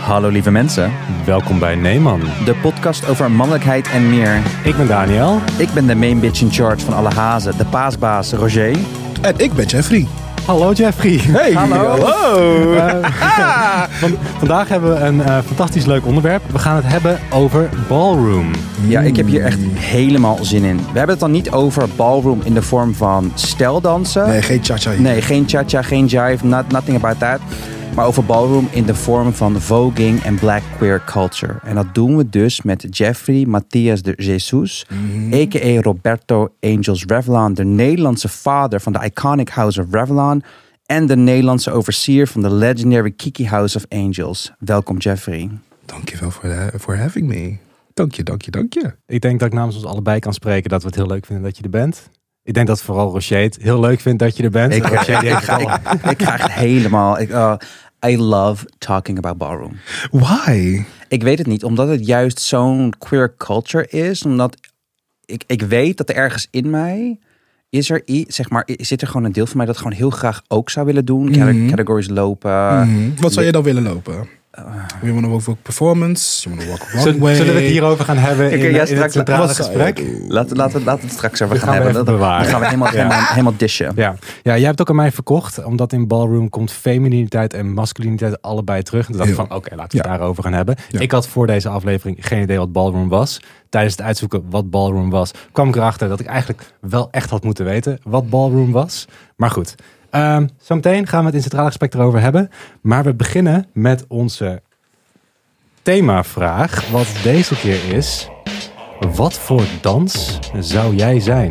Hallo lieve mensen. Welkom bij Neeman. De podcast over mannelijkheid en meer. Ik ben Daniel. Ik ben de main bitch in charge van alle hazen. De paasbaas Roger. En ik ben Jeffrey. Hallo Jeffrey. Hey, hallo. Vandaag hebben we een fantastisch leuk onderwerp. We gaan het hebben over ballroom. Ja, ik heb hier echt helemaal zin in. We hebben het dan niet over ballroom in de vorm van steldansen. Nee, geen cha-cha hier. Nee, geen cha-cha, geen jive, nothing about that. Maar over ballroom in de vorm van voging en black queer culture. En dat doen we dus met Jeffrey Matthias de Jesus, a.k.a. Roberto Angels Revlon, de Nederlandse vader van de iconic House of Revlon en de Nederlandse overseer van de legendary Kiki House of Angels. Welkom Jeffrey. Dankjewel voor having me. Dank je. Ik denk dat ik namens ons allebei kan spreken dat we het heel leuk vinden dat je er bent. Ik denk dat vooral Roger het heel leuk vindt dat je er bent. Ik ga echt helemaal... I love talking about ballroom. Why? Ik weet het niet, omdat het juist zo'n queer culture is. Omdat ik weet dat er ergens in mij zit er gewoon een deel van mij dat gewoon heel graag ook zou willen doen. Categories lopen. Wat zou je dan willen lopen? You want to walk performance? You want to walk runway? Zullen we het hierover gaan hebben in het centrale gesprek? Laten we het straks over gaan gaan we hebben. even bewaren. Dan gaan we helemaal dishen. Ja, jij hebt ook aan mij verkocht, omdat in ballroom komt femininiteit en masculiniteit allebei terug. En toen dacht ik van, oké, laten we het daarover gaan hebben. Ja. Ik had voor deze aflevering geen idee wat ballroom was. Tijdens het uitzoeken wat ballroom was, kwam ik erachter dat ik eigenlijk wel echt had moeten weten wat ballroom was. Maar goed, zometeen gaan we het in centrale gesprek erover hebben. Maar we beginnen met onze themavraag, wat deze keer is: wat voor dans zou jij zijn?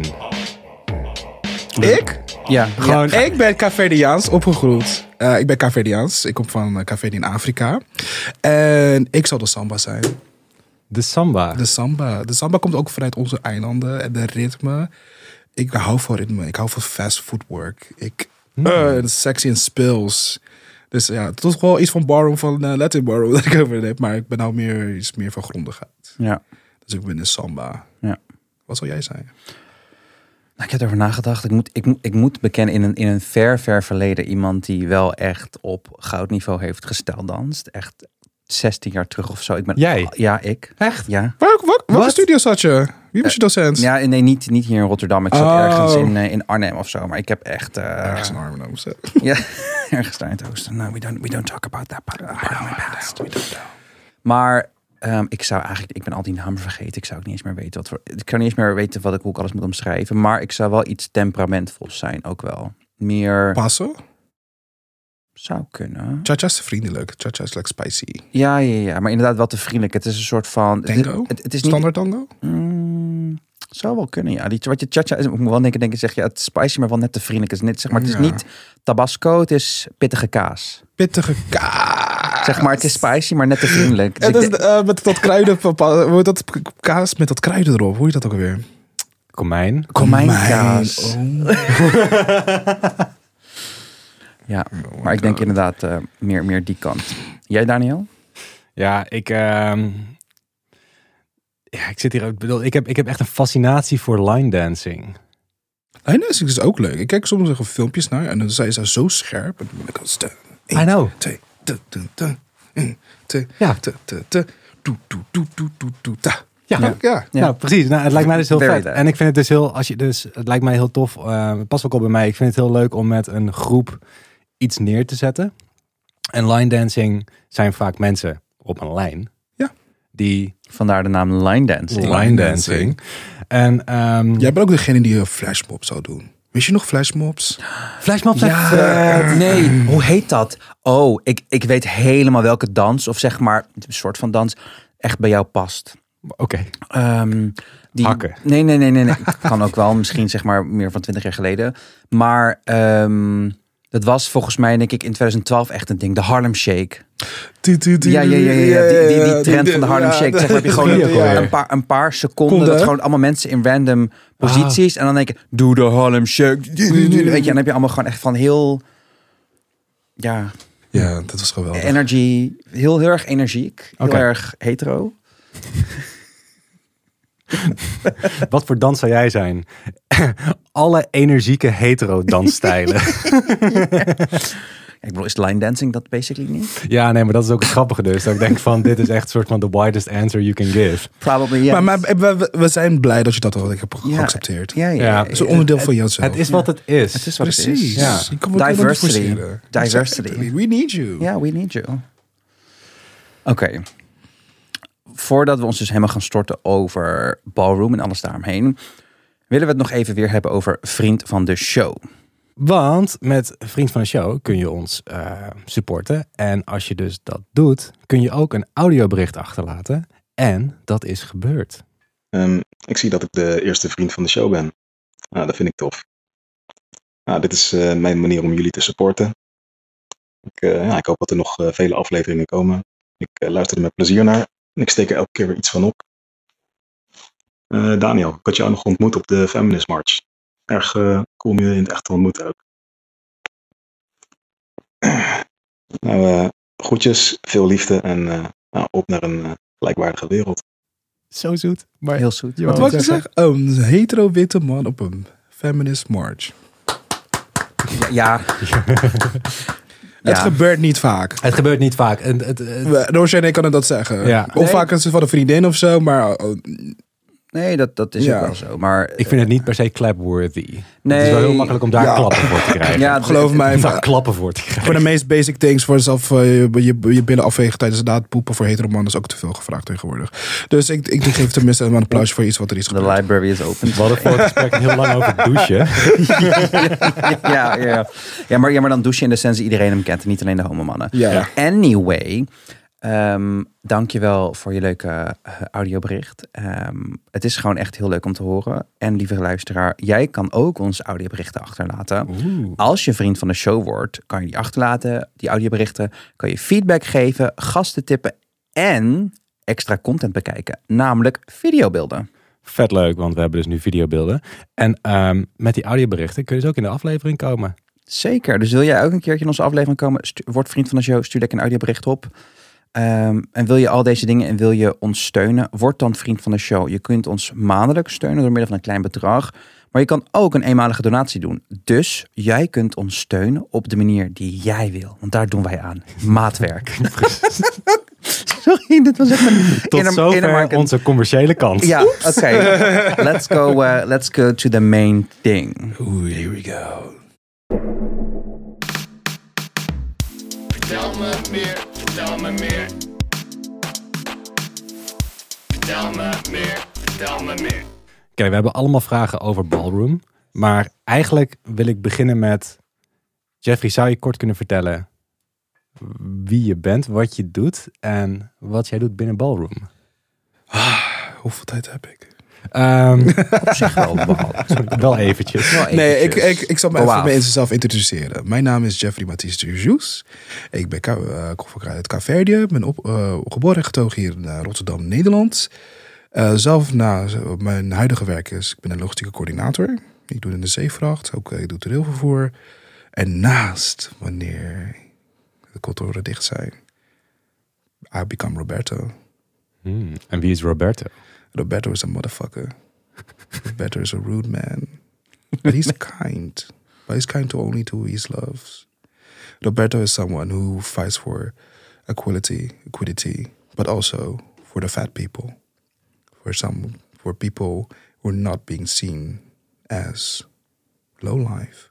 Ik? Ja. Gewoon, ik ben Caverdiaans opgegroeid. Ik ben Caverdiaans. Ik kom van Caverdi in Afrika. En ik zal de samba zijn. De samba. De samba komt ook vanuit onze eilanden. En de ritme. Ik hou van ritme. Ik hou van fast footwork. Sexy en spills. Dus ja, het is wel iets van ballroom, van Latin ballroom dat ik over heb. Maar ik ben nou iets meer van grondigheid. Ja. Dus ik ben de samba. Ja. Wat zou jij zijn? Nou, ik heb erover nagedacht. Ik moet bekennen in een ver verleden iemand die wel echt op goudniveau heeft gesteldanst. Echt 16 jaar terug of zo. Jij? Ja, ik. Echt? Ja. Welke studio zat je? Wie was je docent? Ja, nee, niet hier in Rotterdam. Ik zat ergens in Arnhem of zo. Maar ik heb echt... ergens in Arnhem. Ja, ergens daar in het oosten. No, we don't talk about that part of my past. Maar ik ben al die namen vergeten. Ik zou ook niet eens meer weten hoe ik alles moet omschrijven. Maar ik zou wel iets temperamentvols zijn, ook wel. Meer... Paso? Zou kunnen. Cha-cha is vriendelijk. Cha-cha is like spicy. Ja. Maar inderdaad wel te vriendelijk. Het is een soort van... Tango? Het is standaard tango? Zou wel kunnen, ja. Wat je cha-cha is, ik moet wel denken, zeg je, het is spicy, maar wel net te vriendelijk. Het is net, zeg maar, het is niet tabasco, het is pittige kaas. Pittige kaas. Zeg maar, het is spicy, maar net te vriendelijk. Dus het is met dat kruiden, dat kaas met dat kruiden erop. Hoe is dat ook alweer? Komijnkaas. Oh. Ja, maar ik denk inderdaad meer die kant. Jij, Daniel? Ja, ik zit hier ook. Ik heb echt een fascinatie voor line dancing. Line dancing is ook leuk. Ik kijk soms nog filmpjes naar en dan zijn ze zo scherp. En dan ben ik al I know. 2, Ja. Ja. Nou, precies. Nou, het lijkt mij dus heel Very vet. that. En ik vind het dus het lijkt mij heel tof. Het past ook al bij mij. Ik vind het heel leuk om met een groep iets neer te zetten. En line dancing zijn vaak mensen op een lijn. Ja. Vandaar de naam line dancing. En jij bent ook degene die een flashmob zou doen. Wist je nog flashmobs? flashmobs zijn Ja, nee, hoe heet dat? Oh, ik weet helemaal welke dans, of zeg maar, een soort van dans, echt bij jou past. Oké. Hakken. Nee. Kan ook wel, misschien zeg maar meer van 20 jaar geleden. Maar dat was volgens mij, denk ik, in 2012 echt een ding. De Harlem Shake. Ja. Die trend van de Harlem Shake. Zeg maar, heb je gewoon een paar seconden. Dat gewoon allemaal mensen in random posities. En dan denk je, doe de Harlem Shake. Weet je, en dan heb je allemaal gewoon echt van heel... Ja, dat was geweldig. energy. Heel erg energiek. Heel Oké. erg hetero. Wat voor dans zou jij zijn? Alle energieke hetero dansstijlen. ik bedoel, is line dancing dat basically niet? Ja, nee, maar dat is ook het grappige dus. Dat ik denk van, dit is echt een soort van the widest answer you can give. Probably, yes. Maar we zijn blij dat je dat al hebt geaccepteerd. Ja. Het is een onderdeel van jezelf. Het is wat het is. Het is wat Precies. het is. Ja. Je kan het Diversity. Exactly. We need you. Ja, we need you. Oké. Voordat we ons dus helemaal gaan storten over Ballroom en alles daaromheen, willen we het nog even weer hebben over Vriend van de Show. Want met Vriend van de Show kun je ons supporten. En als je dus dat doet, kun je ook een audiobericht achterlaten. En dat is gebeurd. Ik zie dat ik de eerste vriend van de show ben. Dat vind ik tof. Dit is mijn manier om jullie te supporten. Ik hoop dat er nog vele afleveringen komen. Ik luister er met plezier naar. En ik steek er elke keer weer iets van op. Daniel, ik had jou nog ontmoet op de Feminist March. Erg cool om je in het echt te ontmoeten ook. Groetjes, veel liefde en op naar een gelijkwaardige wereld. Zo zoet. Maar heel zoet. Wat wou ik zeggen? Een hetero-witte man op een feminist march. Ja. Het gebeurt niet vaak. Het gebeurt niet vaak. Roosje en ik kan dat zeggen. Ja. Of vaak is het van een vriendin of zo, maar... Nee, dat is ook wel zo. Maar ik vind het niet per se clapworthy. Nee. Het is wel heel makkelijk om daar klappen voor te krijgen. Ja, geloof mij. Om daar klappen voor te krijgen. Voor de meest basic things, voor zelf je billen afwegen tijdens het daad poepen voor hetero mannen is ook te veel gevraagd tegenwoordig. Dus ik geef tenminste een applaus voor iets wat er is gebeurd. De library is open. We hadden voor het gesprek heel lang over douchen. Ja, maar dan douchen in de sense iedereen hem kent en niet alleen de homomannen. Ja. Anyway, dank je wel voor je leuke audiobericht. Het is gewoon echt heel leuk om te horen. En lieve luisteraar, jij kan ook ons audioberichten achterlaten. Als je vriend van de show wordt, kan je die achterlaten, die audioberichten. Kan je feedback geven, gasten tippen en extra content bekijken. Namelijk videobeelden. Vet leuk, want we hebben dus nu videobeelden. En met die audioberichten kun je dus ook in de aflevering komen. Zeker. Dus wil jij ook een keertje in onze aflevering komen? Word vriend van de show, stuur lekker een audiobericht op. En wil je al deze dingen en wil je ons steunen, word dan vriend van de show. Je kunt ons maandelijks steunen door middel van een klein bedrag. Maar je kan ook een eenmalige donatie doen. Dus jij kunt ons steunen op de manier die jij wil. Want daar doen wij aan. Maatwerk. Sorry, dit was echt een... Tot zover onze commerciële kant. Ja, oké. Let's go to the main thing. Here we go. Vertel me meer, vertel me meer. Vertel me meer, vertel me meer. Oké, we hebben allemaal vragen over Ballroom. Maar eigenlijk wil ik beginnen met... Jeffrey, zou je kort kunnen vertellen wie je bent, wat je doet en wat jij doet binnen Ballroom? Hoeveel tijd heb ik? Op zich Wel eventjes. Nee, ik zal me even bij mezelf introduceren. Mijn naam is Jeffrey Mathies de Jus. Ik ben uit Kaapverdië. Ik ben geboren en getogen hier in Rotterdam, Nederland. Zelf na mijn huidige werk is, ik ben een logistieke coördinator. Ik doe in de zeevracht, ook ik doe railvervoer. En naast, wanneer de kantoren dicht zijn, I become Roberto. En wie is Roberto? Roberto is a motherfucker. Roberto is a rude man. But he's kind. But he's kind to only to who he loves. Roberto is someone who fights for equity, but also for the fat people. For people who are not being seen as low life.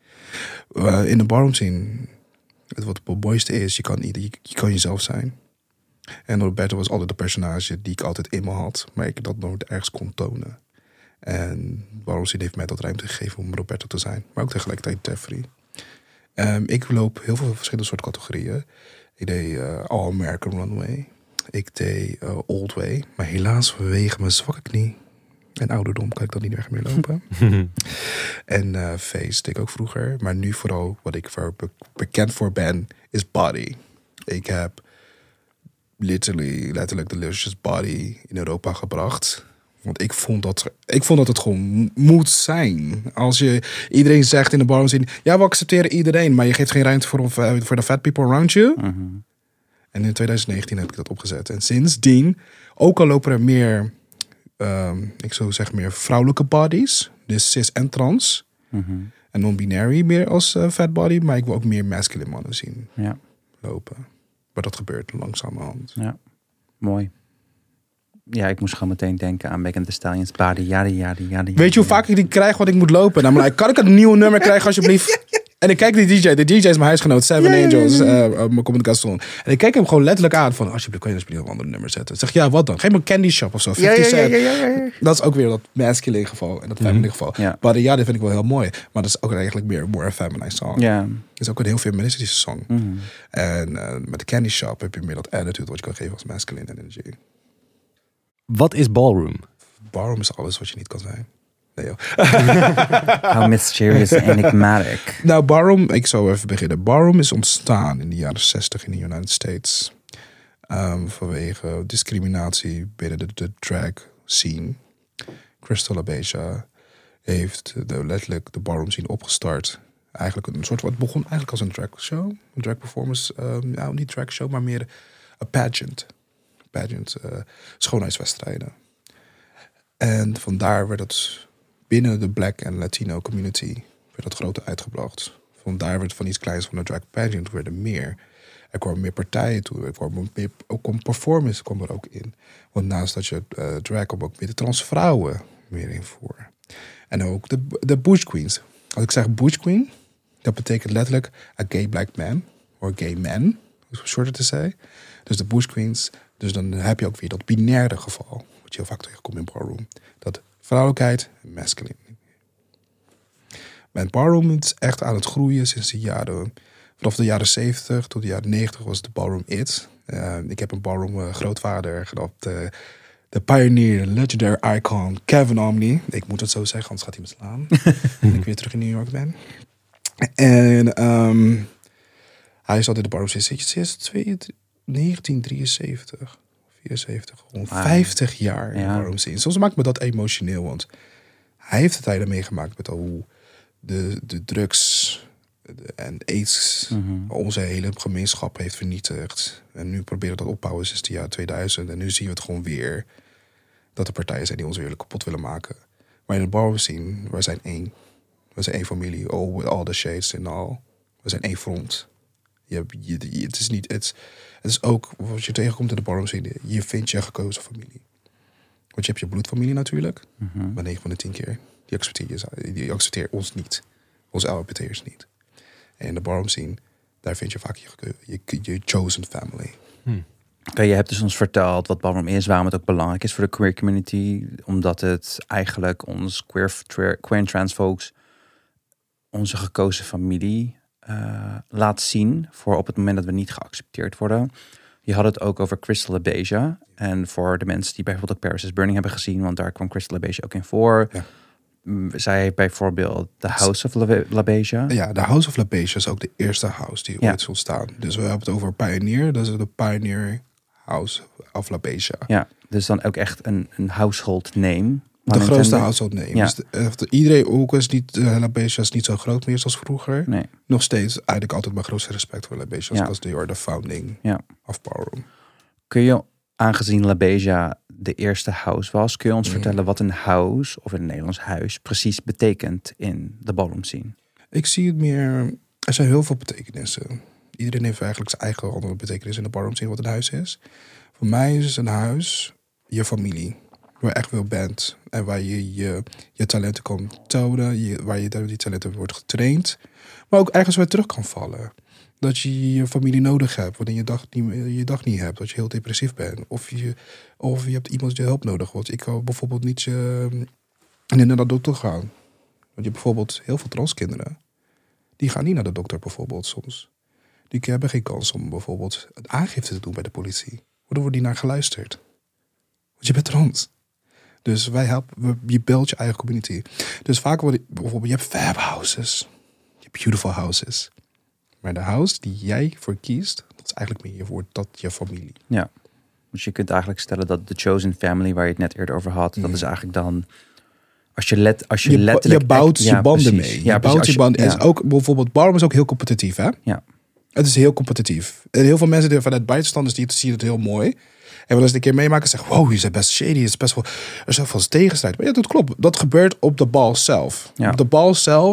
In de ballroom scene, wat het mooiste is, je kan jezelf zijn. En Roberto was altijd de personage die ik altijd in me had, maar ik dat nooit ergens kon tonen. En Ballroom Scene heeft mij dat ruimte gegeven om Roberto te zijn, maar ook tegelijkertijd Jeffrey. Ik loop heel veel verschillende soorten categorieën. Ik deed All American Runway. Ik deed Old Way, maar helaas vanwege mijn zwakke knie en ouderdom kan ik dat niet meer lopen. En Face deed ik ook vroeger, maar nu vooral wat ik bekend voor ben, is Body. Ik heb letterlijk de Delicious Body in Europa gebracht. Want ik vond dat het gewoon moet zijn. Als je iedereen zegt in de ballroom scene, ja, we accepteren iedereen, maar je geeft geen ruimte voor de fat people around you. Mm-hmm. En in 2019 heb ik dat opgezet. En sindsdien, ook al lopen er meer, ik zou zeggen meer vrouwelijke bodies, dus cis en trans. Mm-hmm. en non-binary meer als fat body. Maar ik wil ook meer masculine mannen zien lopen. Maar dat gebeurt langzamerhand. Ja, mooi. Ja, ik moest gewoon meteen denken aan Megan Thee Stallion's body. Ja. Weet je hoe vaak ik die krijg wat ik moet lopen? Namelijk, kan ik een nieuw nummer krijgen alsjeblieft? En ik kijk die DJ. De DJ is mijn huisgenoot. Seven Angels. Mijn communicatie. En ik kijk hem gewoon letterlijk aan van... Alsjeblieft, kan je alsjeblieft een ander nummer zetten? Zeg, ja, wat dan? Geef me een Candy Shop of zo. 50 Cent. Ja. Dat is ook weer dat masculine geval. En dat feminine geval. Ja. Maar ja, dat vind ik wel heel mooi. Maar dat is ook eigenlijk meer more feminine song. Ja. Het is ook een heel feministische song. En met de Candy Shop heb je meer dat attitude wat je kan geven als masculine energy. Wat is ballroom? Ballroom is alles wat je niet kan zijn. Nee, joh. How mysterious and enigmatic. Nou, ballroom, ik zou even beginnen. Ballroom is ontstaan in de jaren 60 in de United States. Vanwege discriminatie binnen de drag scene. Crystal LaBeija heeft letterlijk de ballroom scene opgestart. Eigenlijk een soort, het begon eigenlijk als een drag show. Een drag performance. Niet drag show, maar meer een pageant. Schoonheidswedstrijden. En vandaar werd het binnen de black en Latino community werd dat groter uitgebracht. Vandaar werd van iets kleins van de drag pageant werden meer. Er kwamen meer partijen toe. Ook een performance kwam er ook in. Want naast dat je drag kwam ook meer de transvrouwen meer in voor. En ook de Bush Queens. Als ik zeg Bush Queen, dat betekent letterlijk a gay black man. Or gay man, shorter te say. Dus de Bush Queens. Dus dan heb je ook weer dat binaire geval. Wat je heel vaak tegenkomt in ballroom. Dat vrouwelijkheid en masculine. Mijn ballroom is echt aan het groeien sinds de jaren... Vanaf de jaren 70 tot de jaren 90 was de ballroom it. Ik heb een ballroom grootvader gehad. De pioneer, legendary icon Kevin Omni. Ik moet het zo zeggen, anders gaat hij me slaan. En ik weer terug in New York ben. En hij zat in de ballroom sinds 1973. 74, gewoon 50 jaar in de ballroom scene. Soms maakt me dat emotioneel, want hij heeft het tijden meegemaakt met hoe de drugs en AIDS onze hele gemeenschap heeft vernietigd. En nu proberen we dat opbouwen sinds het jaar 2000. En nu zien we het gewoon weer dat er partijen zijn die ons weer kapot willen maken. Maar in de ballroom scene, we zijn één. We zijn één familie, all the shades en al. We zijn één front. Het is niet... Het is ook, wat je tegenkomt in de ballroom scene, je vindt je gekozen familie. Want je hebt je bloedfamilie natuurlijk, maar 9 van de 10 keer, die accepteert ons niet. Onze LHBT'ers niet. En in de ballroom scene, daar vind je vaak je chosen family. Oké, je hebt dus ons verteld wat ballroom is, waarom het ook belangrijk is voor de queer community. Omdat het eigenlijk ons queer en trans folks onze gekozen familie laat zien voor op het moment dat we niet geaccepteerd worden. Je had het ook over Crystal LaBeija. En voor de mensen die bijvoorbeeld ook Paris is Burning hebben gezien, want daar kwam Crystal LaBeija ook in voor. Ja. Zij heeft bijvoorbeeld The House of LaBeija. Ja, de House of LaBeija is ook de eerste house die ooit is ontstaan. Dus we hebben het over Pioneer. Dat is de Pioneer House of LaBeija. Ja, dus dan ook echt een household name. De grootste household name. Ja. Dus iedereen ook is niet, LaBeija is niet zo groot meer zoals vroeger. Nee. Nog steeds eigenlijk altijd mijn grootste respect voor LaBeija. Zoals de founding of ballroom. Kun je, aangezien LaBeija de eerste house was, kun je ons vertellen wat een house, of in het Nederlands huis, precies betekent in de ballroom scene? Ik zie het meer, er zijn heel veel betekenissen. Iedereen heeft eigenlijk zijn eigen andere betekenis in de ballroom scene wat een huis is. Voor mij is een huis je familie. Waar je echt wel bent. En waar je talenten kan tonen. Waar je door die talenten wordt getraind. Maar ook ergens weer terug kan vallen. Dat je familie nodig hebt. Wanneer je dag niet hebt. Dat je heel depressief bent. Of je hebt iemand die hulp nodig wordt. Ik kan bijvoorbeeld niet naar de dokter gaan. Want je hebt bijvoorbeeld heel veel transkinderen. Die gaan niet naar de dokter bijvoorbeeld soms. Die hebben geen kans om bijvoorbeeld een aangifte te doen bij de politie. Waardoor wordt die naar geluisterd. Want je bent trans. Dus wij helpen, je built je eigen community. Dus vaak bijvoorbeeld, je hebt fab houses. Je hebt beautiful houses. Maar de house die jij voor kiest, dat is eigenlijk meer je familie. Ja, dus je kunt eigenlijk stellen dat de chosen family, waar je het net eerder over had, dat is eigenlijk dan, als je letterlijk... Je bouwt je banden mee. Je bouwt je banden. En ook bijvoorbeeld, ballroom is ook heel competitief, hè? Ja. Het is heel competitief. En heel veel mensen die vanuit buitenstanders die zien het heel mooi. En wel eens een keer meemaken en zeggen, wow, je bent best shady, is best wel, er is wel tegenstrijd. Maar ja, dat klopt. Dat gebeurt op de bal zelf. Ja. Op de bal zelf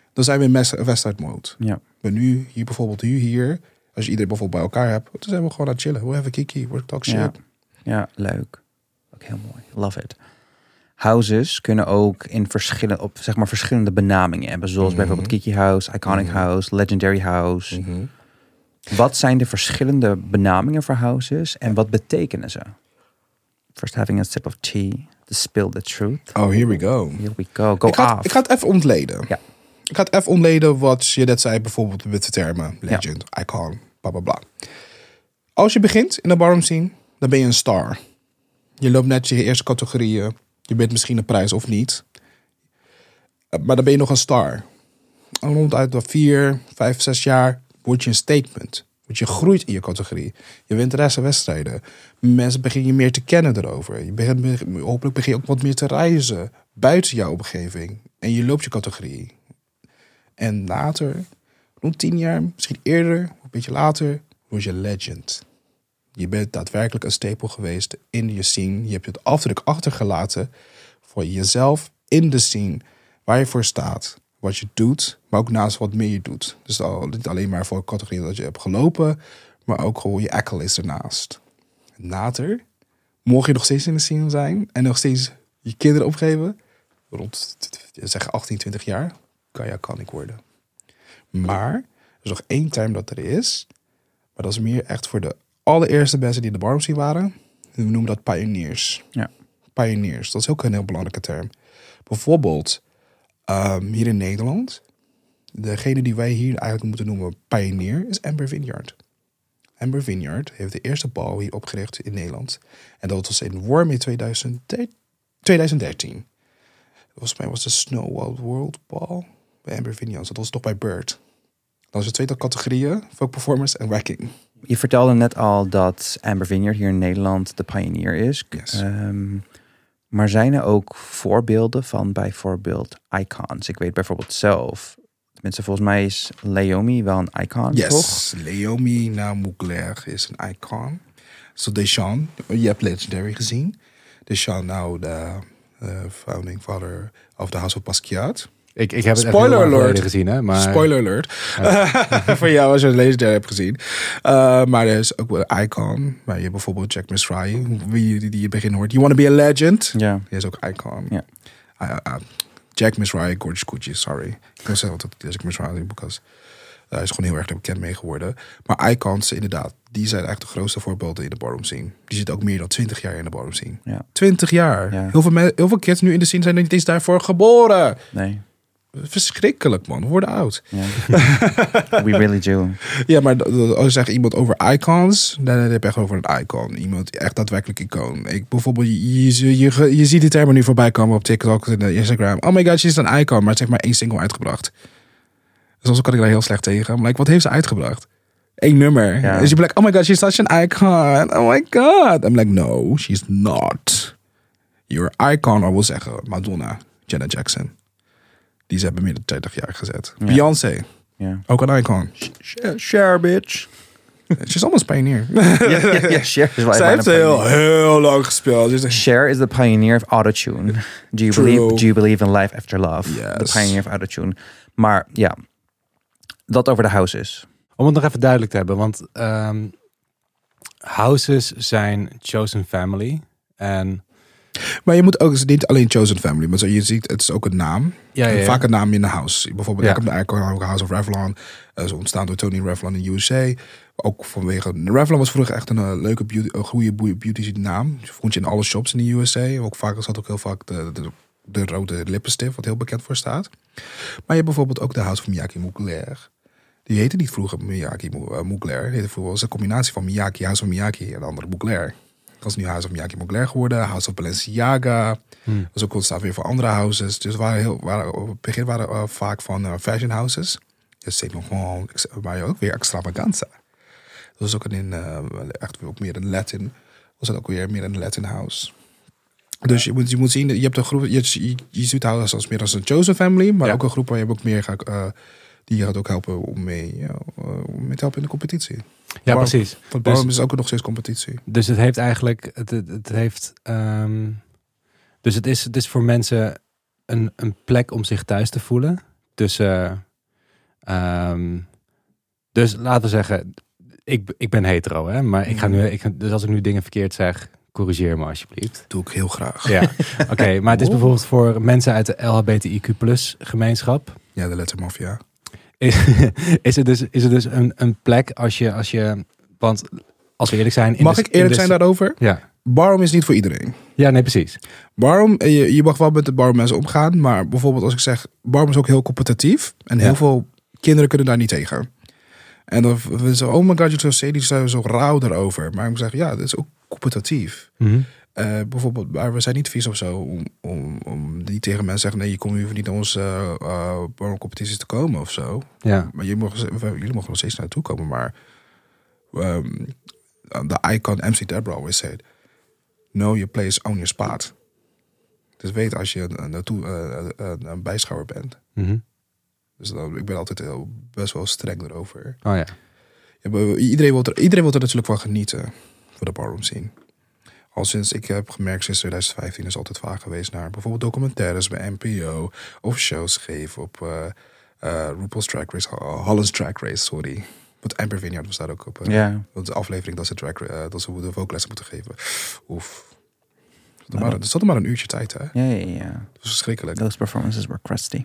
Dan zijn we in wedstrijd mode. Ja. Maar nu, hier bijvoorbeeld, hier. Als je iedereen bijvoorbeeld bij elkaar hebt. Dan zijn we gewoon aan het chillen. We have kiki, we talk shit. Ja, leuk. Ook heel mooi. Love it. Houses kunnen ook in verschillende benamingen hebben. Zoals bijvoorbeeld Kiki House, Iconic House, Legendary House. Wat zijn de verschillende benamingen voor houses en wat betekenen ze? First having a sip of tea to spill the truth. Oh, here we go. Here we go. Go off. Ik ga het even ontleden. Ja. Ik ga het even ontleden wat je net zei, bijvoorbeeld met de termen. Legend, icon, bla bla bla. Als je begint in de barroom scene, dan ben je een star. Je loopt net je eerste categorieën. Je bent misschien een prijs of niet. Maar dan ben je nog een star. En rond uit de 4, 5, 6 jaar word je een statement. Want je groeit in je categorie. Je wint de rest van wedstrijden. Mensen beginnen je meer te kennen erover. Hopelijk begin je ook wat meer te reizen. Buiten jouw omgeving. En je loopt je categorie. En later, rond 10 jaar, misschien eerder, een beetje later, word je legend. Je bent daadwerkelijk een stapel geweest in je scene. Je hebt het afdruk achtergelaten voor jezelf in de scene. Waar je voor staat. Wat je doet, maar ook naast wat meer je doet. Dus niet alleen maar voor de categorie dat je hebt gelopen, maar ook gewoon je accolades ernaast. Later, mocht je nog steeds in de scene zijn en nog steeds je kinderen opgeven, rond zeg 18, 20 jaar, kan ik worden. Maar er is nog één term dat er is, maar dat is meer echt voor de allereerste mensen die in de barroom scene waren. We noemen dat pioneers. Ja. Pioneers, dat is ook een heel belangrijke term. Bijvoorbeeld hier in Nederland, degene die wij hier eigenlijk moeten noemen pioneer, is Amber Vineyard. Amber Vineyard heeft de eerste bal hier opgericht in Nederland. En dat was in Worm in 2013. Volgens mij was de Snow Wild World bal bij Amber Vineyard. Dat was toch bij Bird. Dat is tweetal categorieën, folk performance en wacking. Je vertelde net al dat Amber Vineyard hier in Nederland de pionier is. Yes. Maar zijn er ook voorbeelden van bijvoorbeeld icons? Ik weet bijvoorbeeld zelf, tenminste volgens mij is Leomi wel een icon, Yes, toch? Leomi Mugler is een icon. So Deshaun, je hebt Legendary gezien. Deshaun nou de founding father of the House of Basquiat. Ik heb het Spoiler alert gezien, hè? Maar... Spoiler alert. Voor jou als je het Legendary hebt gezien. Maar er is ook een icon. Waar je bijvoorbeeld Jack Mizrahi, die je begin hoort. You want to be a legend? Ja. Die is ook icon. Ja. Jack Mizrahi, Gorgeous Gucci, sorry. Ik wil zeggen dat Jack Mizrahi, because hij is gewoon heel erg bekend mee geworden. Maar icons, inderdaad, die zijn echt de grootste voorbeelden in de barroom scene. Die zitten ook meer dan 20 jaar in de barroom scene. Ja. 20 jaar. Ja. Heel veel kids nu in de scene zijn niet eens daarvoor geboren. Nee. Verschrikkelijk, man. We worden oud. Ja. We really do. Ja, maar als je zegt iemand over icons, dan heb je echt over een icon. Iemand echt daadwerkelijk icoon. Bijvoorbeeld, je ziet die termen nu voorbij komen op TikTok en Instagram. Oh my god, she is een icon, maar ze heeft maar 1 single uitgebracht. Dus kan ik daar heel slecht tegen. Maar wat heeft ze uitgebracht? 1 nummer. Ja. Dus je bent like, oh my god, she's such an icon. Oh my god. I'm like, no, she's not. You're an icon, of wil zeggen Madonna, Janet Jackson. Die ze hebben meer dan 30 jaar gezet. Ja. Beyoncé. Ja. Ook een icon. Share, bitch. She's almost pioneer. Ja, Cher is wel Zij heeft heel lang gespeeld. Dus Cher is the pioneer of autotune. Do you believe in life after love? Yes. The pioneer of autotune. Maar ja, dat over de houses. Om het nog even duidelijk te hebben, want houses zijn chosen family. En maar je moet ook niet alleen chosen family, maar zo, je ziet, het is ook een naam. Ja. Vaak een naam in de house. Bijvoorbeeld, Ja. ik heb de icon House of Revlon. Zo ontstaan door Tony Revlon in de USA. Ook vanwege, Revlon was vroeger echt een leuke een goede beauty naam. Vond je in alle shops in de USA. Ook vaak zat ook heel vaak de rode lippenstift, wat heel bekend voor staat. Maar je hebt bijvoorbeeld ook de House of Miyake Mugler. Die heette niet vroeger Miyake Mugler. Die heette vroeger, was een combinatie van Miyake, House of Miyake en de andere Mugler. Dat is nu House of Miyake Mugler geworden. House of Balenciaga. Dat is ook ontstaan weer voor andere houses. Dus op het begin waren vaak van fashion houses. Dus Saint Laurent, maar je ook weer extravaganza. Dat is ook echt ook meer een Latin. Was het ook weer meer een Latin house. Dus je moet zien, je hebt een groep, je ziet houses als meer als een chosen family, maar ook een groep waar je ook meer die je gaat ook helpen om mee te helpen in de competitie. ja, precies. Want waarom is ook nog steeds competitie? Dus het heeft eigenlijk, dus het is voor mensen een plek om zich thuis te voelen. tussen... dus laten we zeggen, ik ben hetero, hè? Maar ik ga nu, dus als ik nu dingen verkeerd zeg, corrigeer me alsjeblieft. Doe ik heel graag. Ja, oké. Maar het is bijvoorbeeld voor mensen uit de LHBTIQ+ gemeenschap. Ja, de lettermafia. Is er dus een plek als je... Want als we eerlijk zijn... Mag ik eerlijk zijn daarover? Ja. Ballroom is niet voor iedereen. Ja, nee, precies. Ballroom, je mag wel met de ballroom mensen omgaan. Maar bijvoorbeeld als ik zeg, ballroom is ook heel competitief. En heel veel kinderen kunnen daar niet tegen. En dan we zo, oh my god, you're so sadie, zijn zo rauw erover. Maar ik moet zeggen, ja, dat is ook competitief. Mm-hmm. Bijvoorbeeld, maar we zijn niet vies of zo om niet tegen mensen te zeggen, nee, je hoeft niet naar onze ballroom competities te komen of zo. Ja. Maar jullie mogen nog steeds naartoe komen, maar de icon MC Deborah always said, know your place, own your spot. Dus weet als je een bijschouwer bent. Mm-hmm. Dus ik ben altijd best wel streng erover. Oh ja. Iedereen wil er natuurlijk van genieten voor de ballroom scene. Al sinds ik heb gemerkt sinds 2015 is altijd vaak geweest naar bijvoorbeeld documentaires bij NPO of shows geven op RuPaul's Drag Race, Holland's Drag Race, sorry. Want Amber Vineyard was daar ook op. De aflevering dat ze de vocalessen moeten geven. Oef. Het zat er maar een uurtje tijd, hè? Ja. Dat was verschrikkelijk. Those performances were crusty.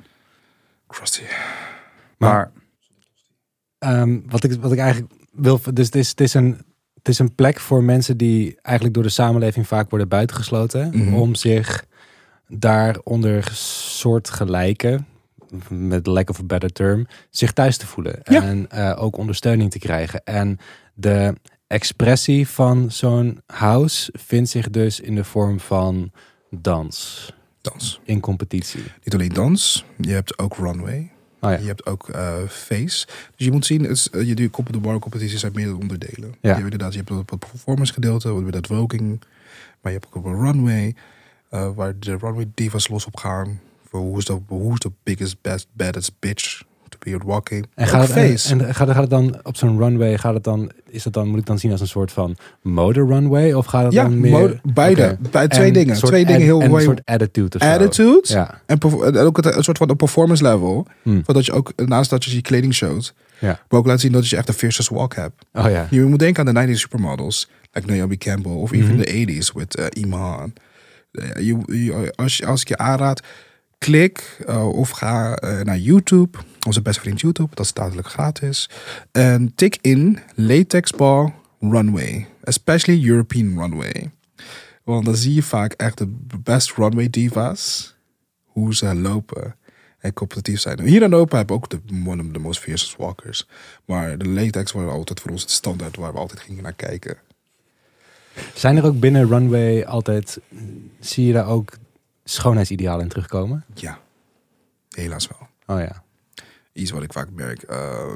Maar wat ik eigenlijk wil... Dus het is een plek voor mensen die eigenlijk door de samenleving vaak worden buitengesloten. Mm-hmm. Om zich daar onder soortgelijke, met lack of a better term, zich thuis te voelen. Ja. En ook ondersteuning te krijgen. En de expressie van zo'n house vindt zich dus in de vorm van dans. In competitie. Niet alleen dans, je hebt ook runway. Oh ja. Je hebt ook face. Dus je moet zien, de bar competities zijn meerdere onderdelen. Ja. Je hebt het performance gedeelte, met dat voguing. Maar je hebt ook een runway, waar de runway divas los op gaan. Voor who's the biggest, best, baddest bitch to be walking. En gaat het dan op zo'n runway, moet ik dan zien als een soort van mode runway? Of gaat het dan meer... beide. Okay. Twee dingen. Twee dingen heel... En een soort attitude of zo. Attitude. Ja. En ook een soort van een performance level. Zodat je ook, naast dat je kleding showt, maar ook laat zien dat je echt een fiercest walk hebt. Oh ja. Je moet denken aan de 90s supermodels. Like Naomi Campbell. Of even de 80s with Iman. Als ik je aanraad, klik of ga naar YouTube. Onze beste vriend YouTube. Dat is dadelijk gratis. En tik in latex ball runway. Especially European runway. Want dan zie je vaak echt de best runway divas. Hoe ze lopen. En competitief zijn. Hier in Europa hebben we ook one of the most fiercest walkers. Maar de latex waren altijd voor ons het standaard waar we altijd gingen naar kijken. Zijn er ook binnen runway altijd... Zie je daar ook schoonheidsidealen in terugkomen? Ja. Helaas wel. Oh ja. Iets wat ik vaak merk.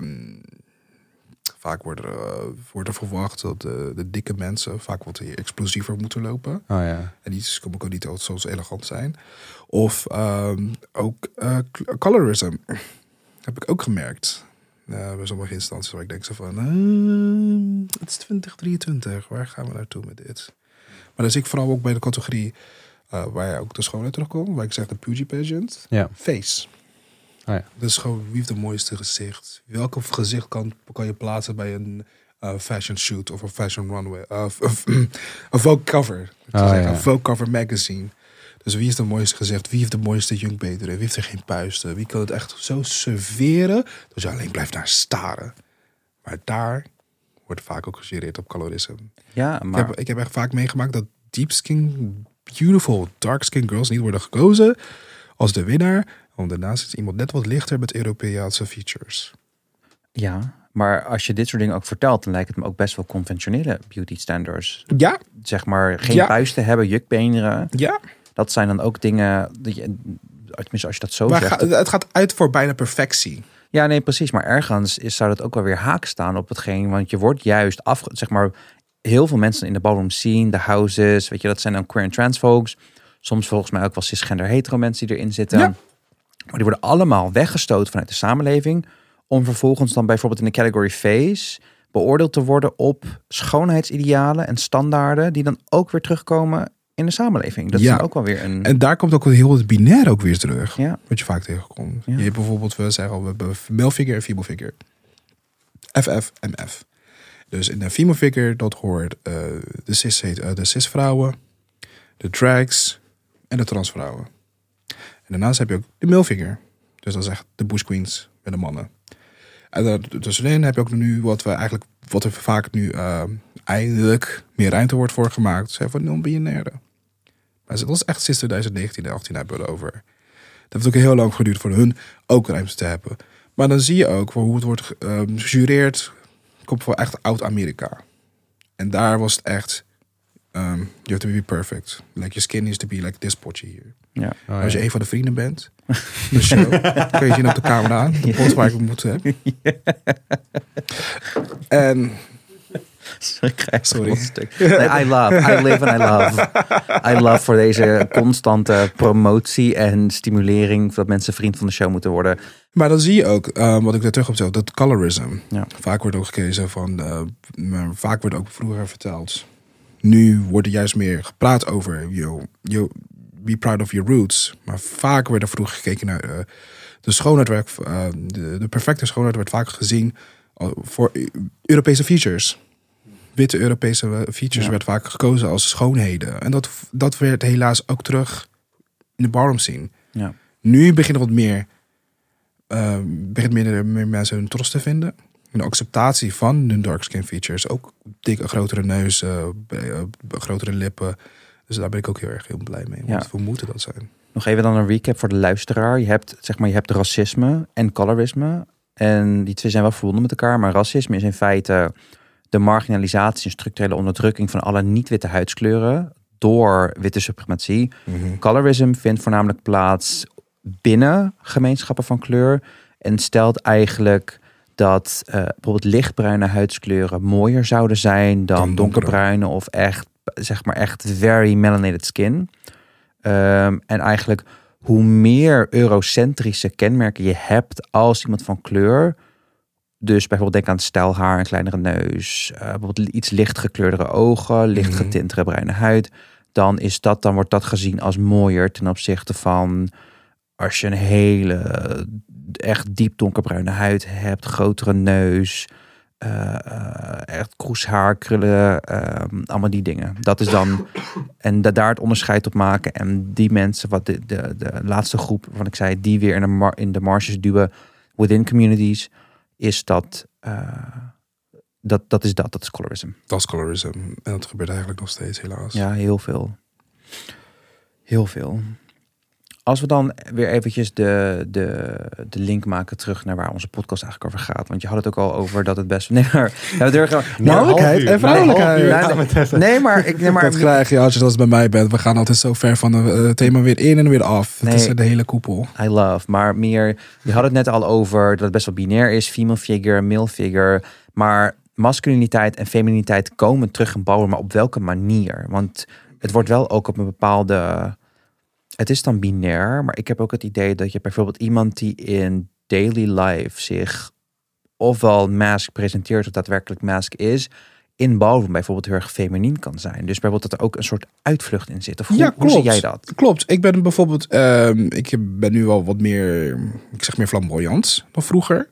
Vaak wordt er verwacht dat de dikke mensen vaak wat explosiever moeten lopen. Oh ja. En die kunnen ook niet altijd zo elegant zijn. Of ook colorism. Heb ik ook gemerkt. Bij sommige instanties waar ik denk zo van... het is 2023. Waar gaan we naartoe met dit? Maar dan zie ik vooral ook bij de categorie... waar ook de schoonheid terugkomt. Waar ik zeg de beauty pageant. Ja. Face. Oh ja. Dus gewoon wie heeft het mooiste gezicht? Welke gezicht kan je plaatsen bij een fashion shoot of een fashion runway? Een Vogue cover. Een Vogue cover magazine. Dus wie is het mooiste gezicht? Wie heeft de mooiste jungbeter? Wie heeft er geen puisten? Wie kan het echt zo serveren dat je alleen blijft naar staren? Maar daar wordt vaak ook gegereerd op colorisme. Ja, maar... Ik heb echt vaak meegemaakt dat deep skin, beautiful dark skin girls niet worden gekozen als de winnaar. Want daarnaast is iemand net wat lichter met Europese features. Ja, maar als je dit soort dingen ook vertelt, dan lijkt het me ook best wel conventionele beauty standards. Ja. Zeg maar geen puisten hebben, jukbeenderen. Ja. Dat zijn dan ook dingen, tenminste als je dat zo zegt. Het gaat uit voor bijna perfectie. Ja, nee, precies. Maar ergens zou dat ook wel weer haak staan op hetgeen. Want je wordt juist zeg maar, heel veel mensen in de ballroom scene, de houses, weet je, dat zijn dan queer en trans folks. Soms volgens mij ook wel cisgender hetero mensen die erin zitten. Ja. Maar die worden allemaal weggestoten vanuit de samenleving. Om vervolgens dan bijvoorbeeld in de category face beoordeeld te worden op schoonheidsidealen en standaarden. Die dan ook weer terugkomen in de samenleving. Dat is dan ook wel weer een... En daar komt ook heel het binair ook weer terug. Ja. Wat je vaak tegenkomt. Ja. Je hebt bijvoorbeeld, we zeggen al, we hebben male figure en female figure. FF en F. Dus in de female figure, dat hoort de cis-vrouwen, de drags en de transvrouwen. En daarnaast heb je ook de male figure. Dus dat is echt de bush queens met de mannen. En tussenin heb je ook nu wat er vaak nu eindelijk meer ruimte wordt voor gemaakt. Zijn van non-binairen. Maar dat is echt sinds 2019 en 2018 hebben we het over. Dat heeft ook heel lang geduurd voor hun ook ruimte te hebben. Maar dan zie je ook hoe het wordt gejureerd. Komt voor echt oud-Amerika. En daar was het echt... you have to be perfect. Like your skin needs to be like this potje hier. Ja. Als je een van de vrienden bent, de show, kun je zien op de camera aan. De pot waar ik moet hebben. En... Sorry. Nee, I live and I love. I love voor deze constante promotie en stimulering dat mensen vriend van de show moeten worden. Maar dan zie je ook, wat ik daar terug op zeg, dat colorism. Ja. Vaak wordt ook gekezen van, vaak wordt ook vroeger verteld. Nu wordt er juist meer gepraat over, be proud of your roots. Maar vaak werd er vroeger gekeken naar de schoonheid, de perfecte schoonheid werd vaak gezien voor Europese features. Witte Europese features werd vaak gekozen als schoonheden. En dat werd helaas ook terug in de ballroom scene. Ja. Nu beginnen wat meer, meer mensen hun trots te vinden. Een acceptatie van hun dark skin features. Ook dikke, grotere neus, grotere lippen. Dus daar ben ik ook heel blij mee. Want we moeten dat zijn. Nog even dan een recap voor de luisteraar. Je hebt racisme en colorisme. En die twee zijn wel verbonden met elkaar. Maar racisme is in feite de marginalisatie en structurele onderdrukking van alle niet-witte huidskleuren door witte suprematie. Mm-hmm. Colorism vindt voornamelijk plaats binnen gemeenschappen van kleur en stelt eigenlijk dat bijvoorbeeld lichtbruine huidskleuren mooier zouden zijn dan donkerbruine of echt very melanated skin. En eigenlijk hoe meer eurocentrische kenmerken je hebt als iemand van kleur. Dus bijvoorbeeld denk aan stijl haar, een kleinere neus, bijvoorbeeld iets licht gekleurdere ogen, licht getintere bruine huid. Dan wordt dat gezien als mooier ten opzichte van als je een hele echt diep donkerbruine huid hebt, grotere neus, echt kroeshaar, krullen, allemaal die dingen. Dat is dan, en daar het onderscheid op maken en die mensen, wat de laatste groep, wat ik zei, die weer in de marges duwen within communities, is dat is colorism. Dat is colorism. En dat gebeurt eigenlijk nog steeds, helaas. Ja, heel veel. Heel veel. Als we dan weer eventjes de link maken terug naar waar onze podcast eigenlijk over gaat. Want je had het ook al over dat het best... Mannelijkheid en vrouwelijkheid. Nee, maar dat krijg je als je bij mij bent. We gaan altijd zo ver van het thema weer in en weer af. Het is de hele koepel. I love. Maar meer... Je had het net al over dat het best wel binair is. Female figure, male figure. Maar masculiniteit en femininiteit komen terug in bouwen. Maar op welke manier? Want het wordt wel ook op een bepaalde... Het is dan binair, maar ik heb ook het idee dat je bijvoorbeeld iemand die in daily life zich ofwel mask presenteert of daadwerkelijk mask is, in ballroom bijvoorbeeld heel erg feminien kan zijn. Dus bijvoorbeeld dat er ook een soort uitvlucht in zit. Of hoe zie jij dat? Klopt. Ik ben bijvoorbeeld, ik ben nu al wat meer, meer flamboyant dan vroeger.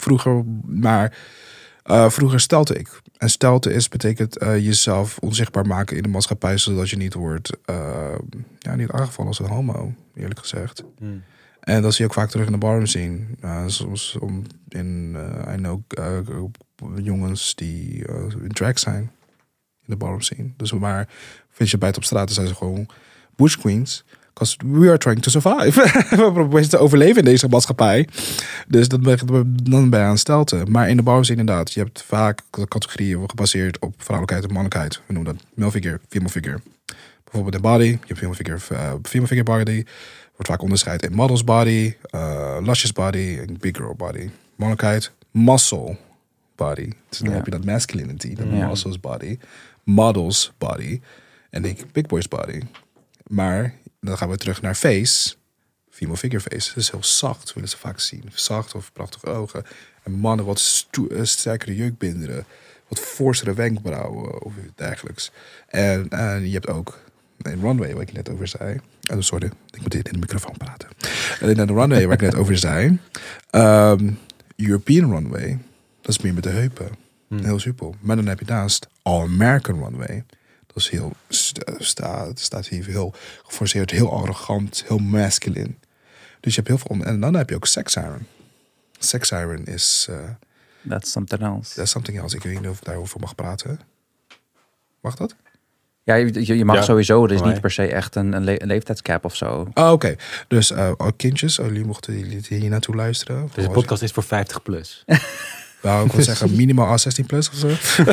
Vroeger stelte ik. En stelte betekent jezelf onzichtbaar maken in de maatschappij, zodat je niet wordt niet aangevallen als een homo, eerlijk gezegd. En dat zie je ook vaak terug in de ballroom scene. Soms I know jongens die in drag zijn in de ballroom scene. Dus maar vind je buiten op straat, dan zijn ze gewoon bush queens. Because we are trying to survive. We proberen te overleven in deze maatschappij. Dus dan ben je aan stelte. Maar in de bouw inderdaad, je hebt vaak categorieën gebaseerd op vrouwelijkheid en mannelijkheid. We noemen dat male figure, female figure. Bijvoorbeeld de body, je hebt female figure body. Wordt vaak onderscheid in models body, luscious body en big girl body. Mannelijkheid, muscle body. Dus dan heb je dat masculinity, dat muscles body. Models body. En denk ik big boys body. Maar dan gaan we terug naar face. Female figure face. Dat is heel zacht, willen ze vaak zien. Zacht of prachtige ogen. En mannen wat sterkere jeukbinderen. Wat forsere wenkbrauwen of dergelijks. En je hebt ook Runway, waar ik net over zei. Sorry, ik moet in de microfoon praten. In de Runway, waar ik net over zei. European Runway, dat is meer met de heupen. Heel simpel. Maar dan heb je naast All-American Runway. Dat is heel, staat hier heel geforceerd, heel arrogant, heel masculine. Dus je hebt heel veel. En dan heb je ook Sex Siren. Sex Siren is... That's something else. That's something else. Ik weet niet of ik daarover mag praten. Mag dat? Ja, je mag sowieso. Er is niet per se echt een leeftijdscap of zo. Oh, oké. Dus kindjes, jullie mochten hier naartoe luisteren. Deze podcast is voor 50 plus. Nou, ik wil zeggen minimaal 16 plus of zo.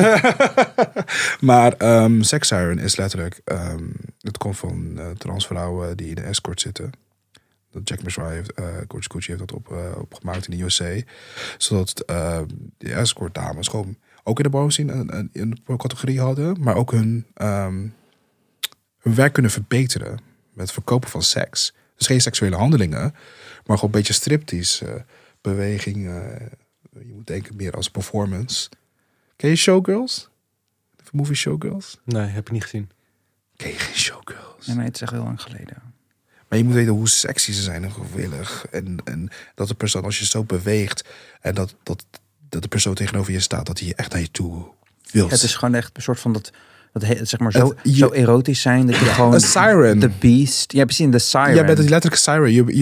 Maar Sex Siren is letterlijk... het komt van transvrouwen die in de escort zitten. Jack Mishrai heeft, Coach Gucci heeft dat opgemaakt in de USA. Zodat de escort dames gewoon ook in de bouw zien in de categorie hadden. Maar ook hun werk kunnen verbeteren. Met het verkopen van seks. Dus geen seksuele handelingen. Maar gewoon een beetje striptease beweging. Je moet denken meer als performance. Ken je Showgirls? De movie Showgirls? Nee, heb ik niet gezien. Ken je geen Showgirls? Nee, het is echt heel lang geleden. Maar je moet weten hoe sexy ze zijn en gewillig. En dat de persoon, als je zo beweegt... en dat de persoon tegenover je staat... dat hij echt naar je toe wil. Ja, het is gewoon echt een soort van dat zeg maar zo erotisch zijn... dat je gewoon... Een siren. De beast. Ja, precies, de siren. Jij bent een letterlijke siren.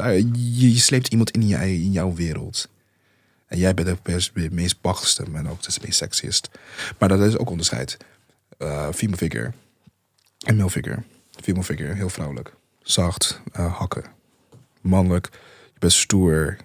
Je sleept iemand in jouw wereld. En jij bent de meest prachtigste... en ook de meest sexiest. Maar dat is ook onderscheid. Female figure. En male figure. Female figure, heel vrouwelijk. Zacht, hakken. Mannelijk, je bent stoer.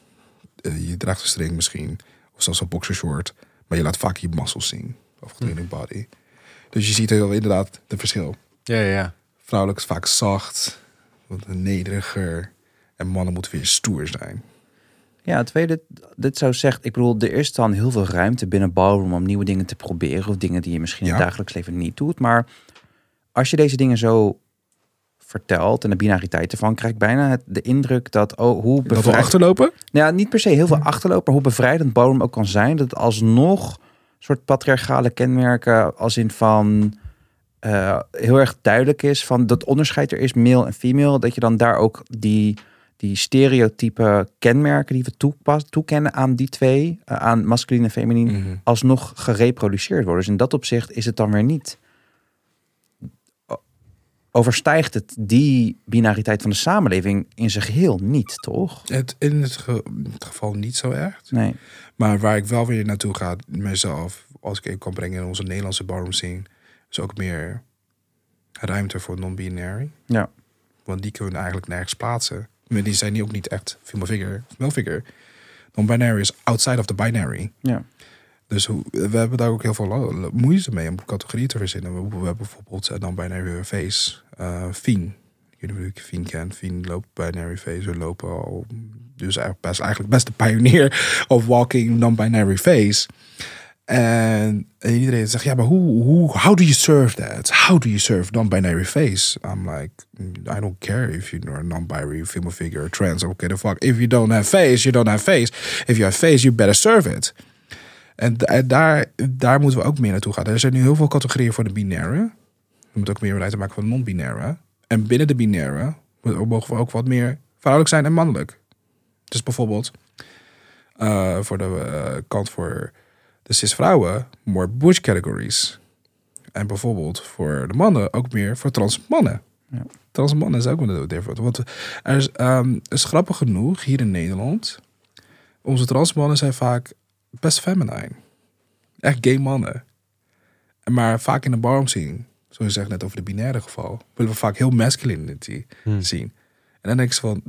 Je draagt een string misschien. Of zelfs een boxershort. Maar je laat vaak je muscles zien. Of training body. Dus je ziet heel inderdaad het verschil. Ja. Vrouwelijk is vaak zacht. Wat nederiger. En mannen moeten weer stoer zijn. Ja, tweede, dit zou zeggen... Ik bedoel, er is dan heel veel ruimte binnen ballroom... om nieuwe dingen te proberen. Of dingen die je misschien in het dagelijks leven niet doet. Maar als je deze dingen zo... vertelt en de binariteit ervan, krijg ik bijna de indruk dat hoe Dat we achterlopen? Nou ja, niet per se heel veel achterlopen, maar hoe bevrijdend ballroom ook kan zijn, dat het alsnog soort patriarchale kenmerken als in van heel erg duidelijk is van dat onderscheid er is male en female, dat je dan daar ook die stereotype kenmerken die we toekennen aan die twee, aan masculin en feminien, alsnog gereproduceerd worden. Dus in dat opzicht is het dan weer niet... overstijgt het die binariteit van de samenleving in zijn geheel niet, toch? In het geval niet zo erg. Nee. Maar waar ik wel weer naartoe ga, mezelf, als ik even kan brengen in onze Nederlandse ballroom scene, is ook meer ruimte voor non-binary. Ja. Want die kunnen eigenlijk nergens plaatsen. Maar die zijn ook niet echt female figure, male figure. Non-binary is outside of the binary. Ja. Dus we hebben daar ook heel veel moeite mee om categorieën te verzinnen. We hebben bijvoorbeeld non-binary face. Fien. Ik weet niet of ik Fien ken. Fien loopt binary face. We lopen al... Dus eigenlijk best de pionier of walking non-binary face. En iedereen zegt, ja, maar how do you serve that? How do you serve non-binary face? I'm like, I don't care if you're a non-binary female figure or trans. Okay, the fuck. If you don't have face, you don't have face. If you have face, you better serve it. En daar moeten we ook meer naartoe gaan. Er zijn nu heel veel categorieën voor de binaire. We moeten ook meer beleid maken van de non-binaire. En binnen de binaire mogen we ook wat meer vrouwelijk zijn en mannelijk. Dus bijvoorbeeld voor de kant voor de cis-vrouwen, more butch categories. En bijvoorbeeld voor de mannen ook meer voor trans mannen. Ja. Trans mannen is ook wel different. Want er is grappig genoeg hier in Nederland. Onze trans mannen zijn vaak best feminine. Echt gay mannen. Maar vaak in de ballroom zien, zoals je zegt net over de binaire geval, willen we vaak heel masculinity zien. En dan denk ik van,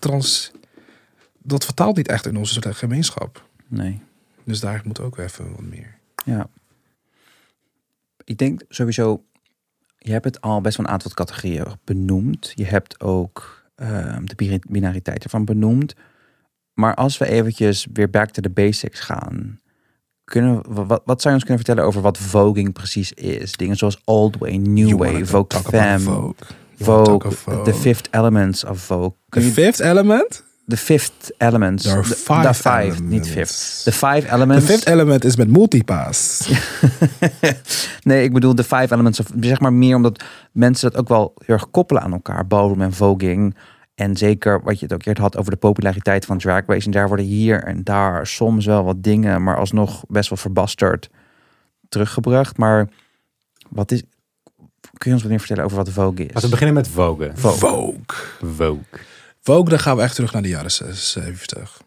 dat vertaalt niet echt in onze gemeenschap. Nee. Dus daar moet ook even wat meer. Ja. Ik denk sowieso, je hebt het al best wel een aantal categorieën benoemd. Je hebt ook de binariteit ervan benoemd. Maar als we eventjes weer back to the basics gaan, wat zou je ons kunnen vertellen over wat voging precies is? Dingen zoals old way, new way, Vogue femme, Vogue, the fifth elements of Vogue. The fifth element? The Fifth Elements. There are The five Five, elements. niet Fifth. The Five Elements. The Fifth Element is met multipass. Nee, ik bedoel The Five Elements. Of zeg maar meer omdat mensen dat ook wel heel erg koppelen aan elkaar. Ballroom en voguing. En zeker wat je het ook eerder had over de populariteit van Drag Race. En daar worden hier en daar soms wel wat dingen, maar alsnog best wel verbasterd teruggebracht. Maar wat is... Kun je ons wat meer vertellen over wat Vogue is? Laten we beginnen met Vogue. Vogue, dan gaan we echt terug naar de jaren 70.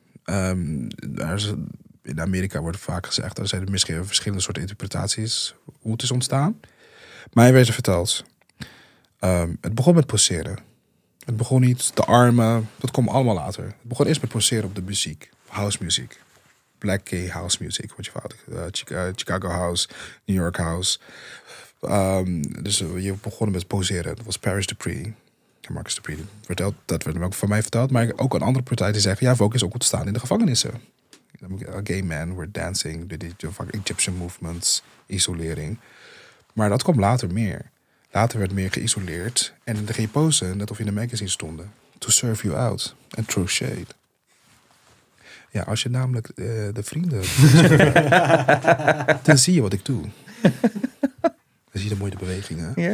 In Amerika wordt vaak gezegd, er zijn misschien verschillende soorten interpretaties hoe het is ontstaan. Mij werd er verteld. Het begon met poseren. Het begon niet, de armen, dat kwam allemaal later. Het begon eerst met poseren op de muziek. House muziek. Black gay house music, wat je fout. Chicago house, New York house. Dus je begon met poseren. Dat was Paris Dupree. Marcus Dupree. Dat werd ook van mij verteld. Maar ook een andere partij die zeggen, ja, Vogue is ook ontstaan in de gevangenissen. Gay men were dancing, de Egyptian movements, isolering. Maar dat kwam later meer. Later werd meer geïsoleerd. En dan ging je posen, net of je in de magazine stonden. To serve you out. En throw shade. Ja, als je namelijk de vrienden... dan zie je wat ik doe. Dan zie je de mooie bewegingen. Ja.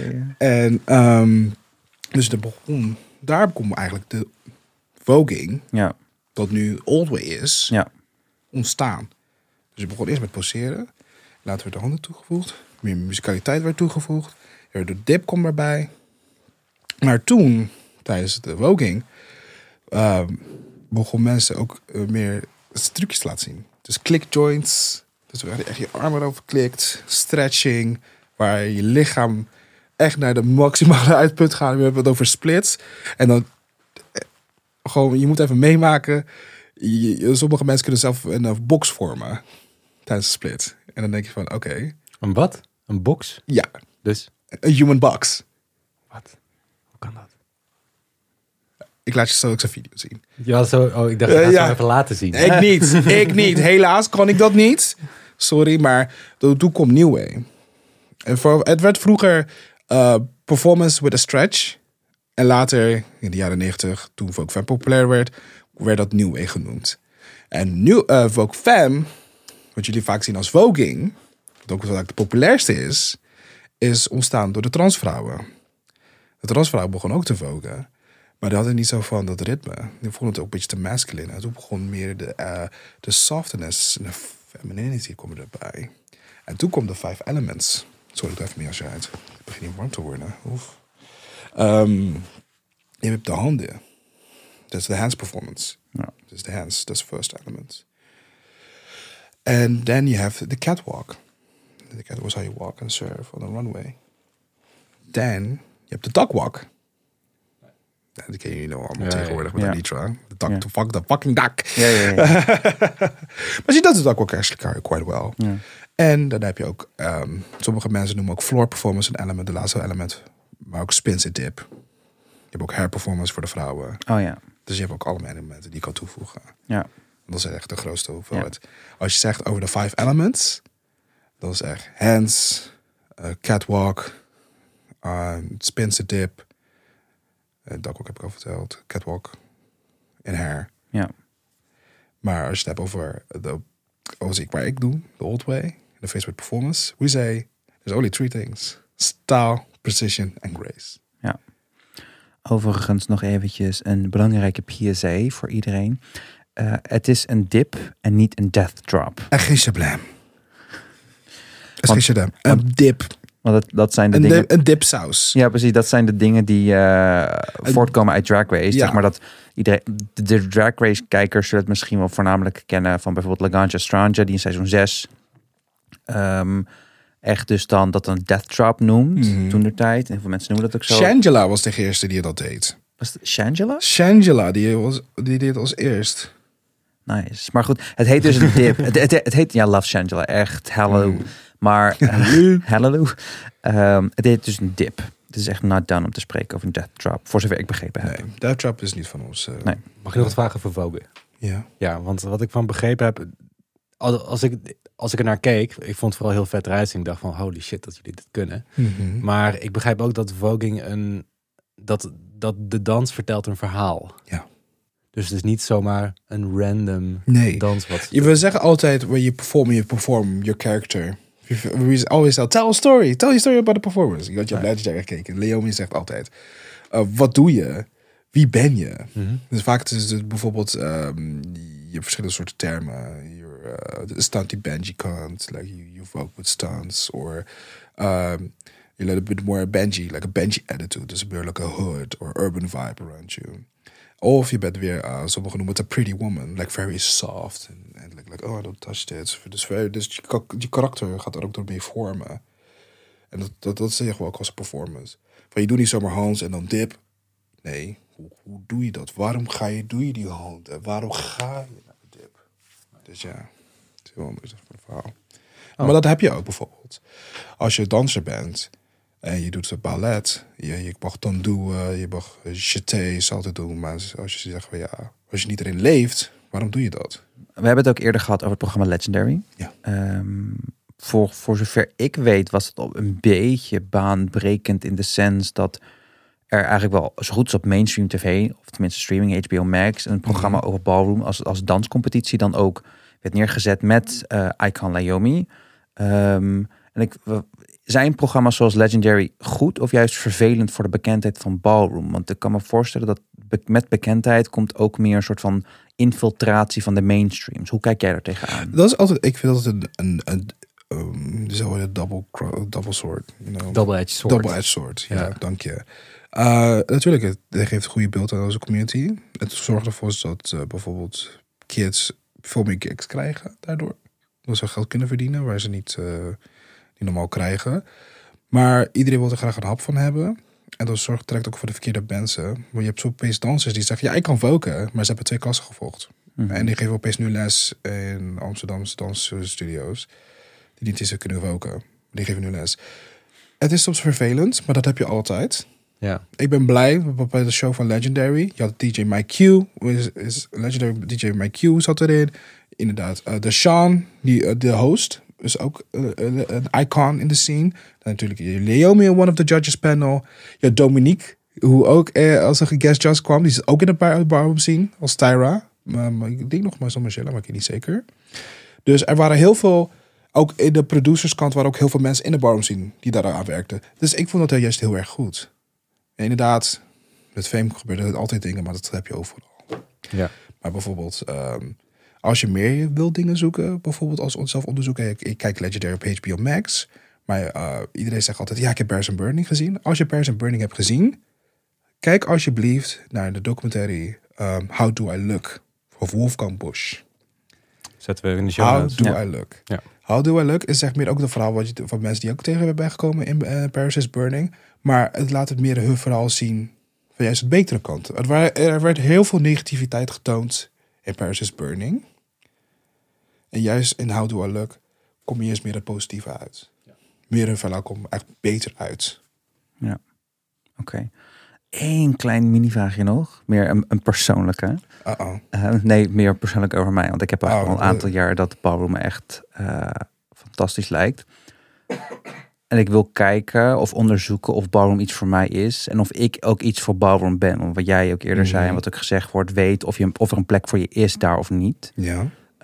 En dus daar begon eigenlijk de voguing, dat nu old way is, ontstaan. Dus je begon eerst met poseren. Later werd de handen toegevoegd. Meer musicaliteit werd toegevoegd. De dip kwam erbij. Maar toen, tijdens de voguing, begon mensen ook meer trucjes te laten zien. Dus click joints. Dus echt je armen erover klikt. Stretching. Waar je lichaam echt naar de maximale uitput gaat. We hebben het over splits. En dan gewoon, je moet even meemaken. Sommige mensen kunnen zelf een box vormen tijdens de split. En dan denk je van, oké. Een wat? Een box? Ja. Dus? Een human box. Wat? Hoe kan dat? Ik laat je zo ook zijn video zien. Ja, zo. Oh, ik dacht, ik ga het even laten zien. Ik niet. Helaas kan ik dat niet. Sorry, maar toen komt New Way. Het werd vroeger performance with a stretch. En later, in de jaren 90, toen Vogue Femme populair werd dat New Way genoemd. En Vogue Femme, wat jullie vaak zien als voguing, wat ook wat de populairste is ontstaan door de transvrouwen. De transvrouwen begonnen ook te vogen. Maar die hadden niet zo van dat ritme. Die vonden het ook een beetje te masculine. En toen begon meer de softness en de femininity komen erbij. En toen kwam de 5 elements. Sorry, ik doe even meer als je uit. Het begint niet warm te worden. Je hebt de handen. Dat is de hands performance. Ja. Dat is de hands. Dat is the first element. And then you have the catwalk. The catwalk is how you walk and serve on the runway. Then je hebt de duckwalk. Ja, die ken je nou allemaal tegenwoordig met Anitra. De fucking duck. Ja. Maar she does the duckwalk actually quite well. Ja. En dan heb je ook, sommige mensen noemen ook floor performance een element, de laatste element. Maar ook spins en dip. Je hebt ook hair performance voor de vrouwen. Oh ja. Dus je hebt ook allemaal elementen die je kan toevoegen. Ja. Dat is echt de grootste hoeveelheid. Ja. Als je zegt over de 5 elements, dat is echt hands, catwalk, spins en dip. Duckwalk heb ik al verteld. Catwalk en hair. Ja. Maar als je het hebt over waar ik doe, the old way, the face with performance, we say there's only 3 things: style, precision en grace. Ja. Overigens nog eventjes een belangrijke PSA voor iedereen. Het is een dip en niet een death drop. En geen shablam. Een dip. Want dat zijn de dingen... Een dipsaus. Ja, precies. Dat zijn de dingen die voortkomen uit Drag Race. Ja. Zeg maar dat iedereen, de Drag Race kijkers zullen het misschien wel voornamelijk kennen van bijvoorbeeld Laganja Stranja, die in seizoen 6 echt dus dan dat een death drop noemt, toen de tijd. En veel mensen noemen dat ook zo. Shangela was de eerste die dat deed. Was het Shangela? Shangela, die deed als eerst. Nice. Maar goed, het heet dus een dip. het heet, ja, Love Shangela, echt, hallo. Maar, hallo. Het heet dus een dip. Het is echt not done om te spreken over een death drop, voor zover ik begrepen heb. Nee, death drop is niet van ons. Nee. Mag ik nog wat vragen voor Vogue? Ja. Ja, want wat ik van begrepen heb, als ik er naar keek, ik vond het vooral heel vet eruit zien. Ik dacht van, holy shit, dat jullie dit kunnen. Mm-hmm. Maar ik begrijp ook dat voguing dat de dans vertelt een verhaal. Ja. Dus het is niet zomaar een random dans. We zeggen altijd, when you perform your character. We always tell a story. Tell your story about the performance. Je hebt Legendary gekeken. Leomi zegt altijd, wat doe je? Wie ben je? Mm-hmm. Dus vaak is het bijvoorbeeld, je hebt verschillende soorten termen. You're stunty Benji cunt, like you vote with stunts. Or you're a little bit more Benji, like a Benji attitude. Dus meer like a hood or urban vibe around you. Of je bent weer, sommigen noemen het a pretty woman. Like very soft. En like, oh, don't touch this. Dus je karakter gaat er ook door mee vormen. En dat zeg je wel ook als een performance. Van je doet niet zomaar hands en dan dip. Nee, hoe doe je dat? Waarom doe je die hand? En waarom ga je naar de dip? Dus ja, het is heel anders voor het verhaal. Oh. Maar dat heb je ook bijvoorbeeld. Als je danser bent en je doet het ballet. Je mag dan doen, je mag jetés altijd doen. Maar als je zegt van ja, als je niet erin leeft, waarom doe je dat? We hebben het ook eerder gehad over het programma Legendary. Ja. Voor zover ik weet was het al een beetje baanbrekend in de sens dat er eigenlijk wel zo goed als op mainstream tv, of tenminste streaming, HBO Max, een programma over ballroom als danscompetitie dan ook werd neergezet met Icon Leomi. Zijn programma's zoals Legendary goed of juist vervelend voor de bekendheid van ballroom? Want ik kan me voorstellen dat met bekendheid komt ook meer een soort van infiltratie van de mainstreams. Hoe kijk jij daar tegenaan? Dat is altijd, ik vind dat een double sword. You know? Double-edged sword. Double-edged sword, ja, dank je. Natuurlijk, het geeft een goede beeld aan onze community. Het zorgt ervoor dat bijvoorbeeld kids veel meer gigs krijgen daardoor. Dat ze geld kunnen verdienen waar ze niet normaal krijgen. Maar iedereen wil er graag een hap van hebben. En dat trekt ook voor de verkeerde mensen. Want je hebt zo opeens dansers die zeggen, ja, ik kan voken. Maar ze hebben 2 klassen gevolgd. Mm-hmm. En die geven opeens nu les in Amsterdamse dansstudio's. Die niet eens kunnen voken. Die geven nu les. Het is soms vervelend, maar dat heb je altijd. Ja. Ik ben blij bij de show van Legendary. Je had DJ Mike Q. Legendary DJ Mike Q zat erin. Inderdaad. De Sean, de host, is ook een icon in de scene. Dan natuurlijk Leomi, one of the judges panel. Ja, Dominique, hoe ook als een guest judge kwam. Die is ook in de ballroom scene als Tyra. Maar ik denk nog maar zo Michelle, maar ik weet niet zeker. Dus er waren heel veel, ook in de producerskant waren ook heel veel mensen in de ballroom scene die daar aan werkten. Dus ik vond dat juist heel erg goed. En inderdaad, met Fame gebeuren altijd dingen, maar dat heb je overal. Ja. Maar bijvoorbeeld, als je meer wil dingen zoeken, bijvoorbeeld als onszelf onderzoeken. Ik kijk Legendary op HBO Max. Maar iedereen zegt altijd, ja, ik heb Bears and Burning gezien. Als je Bears and Burning hebt gezien, kijk alsjeblieft naar de documentaire How Do I Look? Of Wolfgang Busch. Zetten we in de show notes. How Do I Look? Ja. How Do I Look is zeg meer ook het verhaal van mensen die ook tegen hebben bijgekomen in Paris is Burning. Maar het laat het meer hun verhaal zien van juist het betere kant. Er werd heel veel negativiteit getoond in Paris is Burning. En juist in How Do I Look kom je eens meer het positieve uit. Ja. Meer hun verhaal komt echt beter uit. Ja, oké. Eén klein mini-vraagje nog. Meer een persoonlijke. Nee, meer persoonlijk over mij. Want ik heb al een aantal jaar dat de ballroom me echt fantastisch lijkt. En ik wil kijken of onderzoeken of ballroom iets voor mij is. En of ik ook iets voor ballroom ben. Want wat jij ook eerder zei en wat ook gezegd wordt. Weet of er een plek voor je is daar of niet. Ja.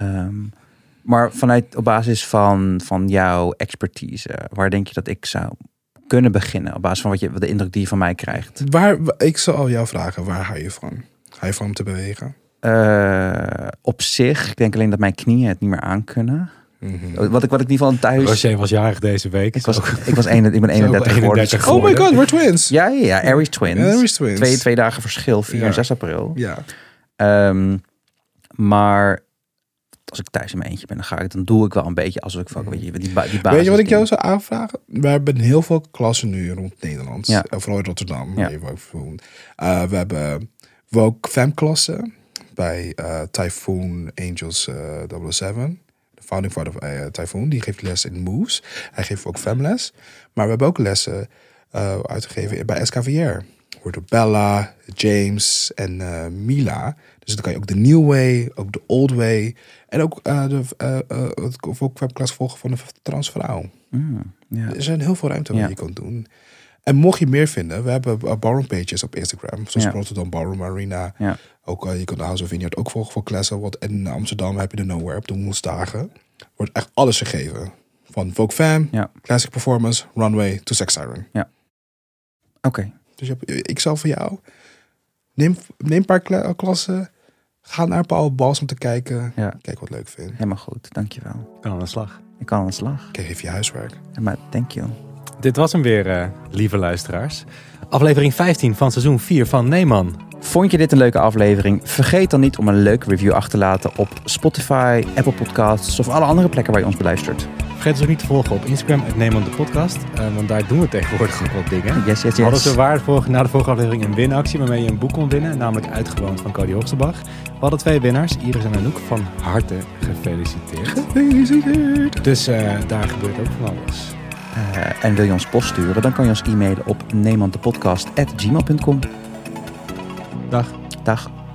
Maar op basis van jouw expertise. Waar denk je dat ik zou kunnen beginnen? Op basis van wat de indruk die je van mij krijgt. Ik zal jou vragen, waar hou je van? Hou je van om te bewegen? Op zich, ik denk alleen dat mijn knieën het niet meer aankunnen. Mm-hmm. Wat ik in ieder geval thuis... Roger was jarig deze week. Ik ben 31 geworden. Oh my god, we're twins. Ja, Aries Twins. Aries Twins. Twee dagen verschil, 4 en 6 april. Ja. Maar als ik thuis in mijn eentje ben, dan doe ik wel een beetje alsof ik van, weet je basis. Weet je wat ik jou zou aanvragen? We hebben heel veel klassen nu rond Nederland. Ja. Vooral in Rotterdam. Ja. We hebben ook FEM-klassen bij Typhoon Angels 007. De founding father of Typhoon. Die geeft les in moves. Hij geeft ook FEM-les. Maar we hebben ook lessen uitgegeven bij SKVR. Wordt door Bella, James en Mila. Dus dan kan je ook de New Way, ook de Old Way. En ook ook FEM-klas volgen van een transvrouw. Ja. Er zijn heel veel ruimte waar je kan doen. En mocht je meer vinden, we hebben ballroom pages op Instagram. Zoals Rotterdam Ballroom Arena. Ja. Ook, je kunt de House of Vineyard ook volgen voor klassen. Want in Amsterdam heb je de Nowhere op de woensdagen. Wordt echt alles gegeven. Van Vogue Fam, Classic Performance, Runway to Sex Siren. Ja. Oké. Dus ik zal voor jou... Neem een paar klassen. Ga naar een paar bals om te kijken. Ja. Kijk wat leuk vindt. Helemaal goed, dankjewel. Ik kan aan de slag. Ik kan aan de slag. Kijk, geef je huiswerk. Ja, maar thank you. Dit was hem weer, lieve luisteraars. Aflevering 15 van seizoen 4 van Neeman. Vond je dit een leuke aflevering? Vergeet dan niet om een leuke review achter te laten op Spotify, Apple Podcasts of alle andere plekken waar je ons beluistert. Vergeet ons ook niet te volgen op Instagram, Neeman de podcast. Want daar doen we tegenwoordig ook wat dingen. Yes. Hadden ze na de vorige aflevering een winactie waarmee je een boek kon winnen. Namelijk Uitgewoond van Cody Hoogstebach. We hadden 2 winnaars, Iris en Anouk. Van harte gefeliciteerd. Gefeliciteerd. Dus daar gebeurt ook van alles. En wil je ons post sturen, dan kan je ons e-mailen op neemandepodcast@gmail.com. Dag. Dag.